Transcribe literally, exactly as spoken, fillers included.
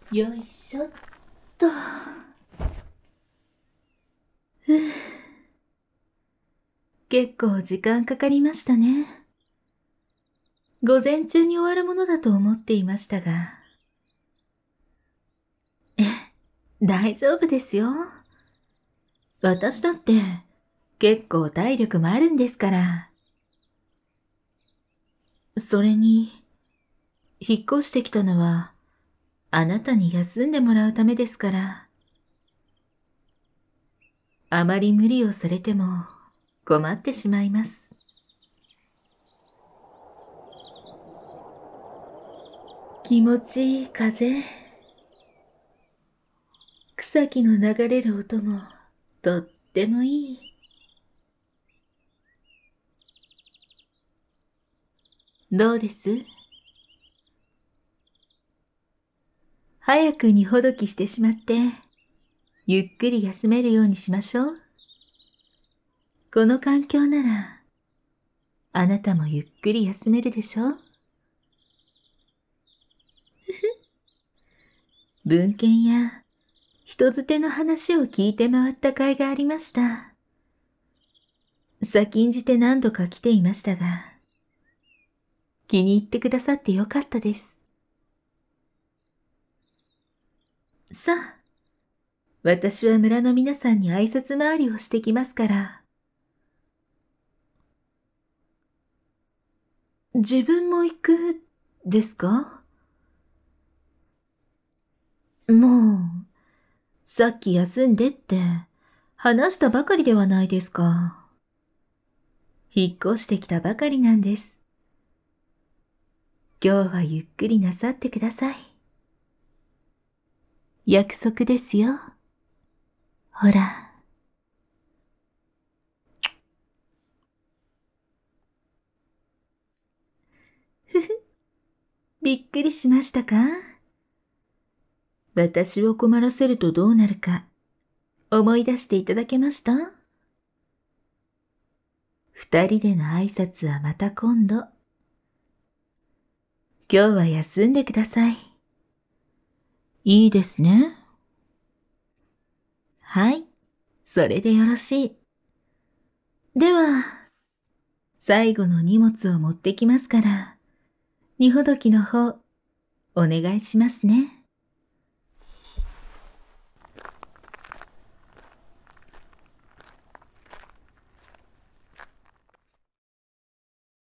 よいしょっと。ふぅ。結構時間かかりましたね。午前中に終わるものだと思っていましたが。え、大丈夫ですよ。私だって結構体力もあるんですから。それに、引っ越してきたのはあなたに休んでもらうためですから。あまり無理をされても困ってしまいます。気持ちいい風。草木の流れる音もとってもいい。どうです？早く荷ほどきしてしまって、ゆっくり休めるようにしましょう。この環境なら、あなたもゆっくり休めるでしょう。文献や人づての話を聞いて回った甲斐がありました。先んじて何度か来ていましたが、気に入ってくださってよかったです。さあ、私は村の皆さんに挨拶回りをしてきますから。自分も行く、ですか？もう、さっき休んでって話したばかりではないですか。引っ越してきたばかりなんです。今日はゆっくりなさってください。約束ですよ。ほら。ふふ、びっくりしましたか？私を困らせるとどうなるか思い出していただけました？二人での挨拶はまた今度。今日は休んでください。いいですね。はい、それでよろしい。では、最後の荷物を持ってきますから、荷ほどきの方、お願いしますね。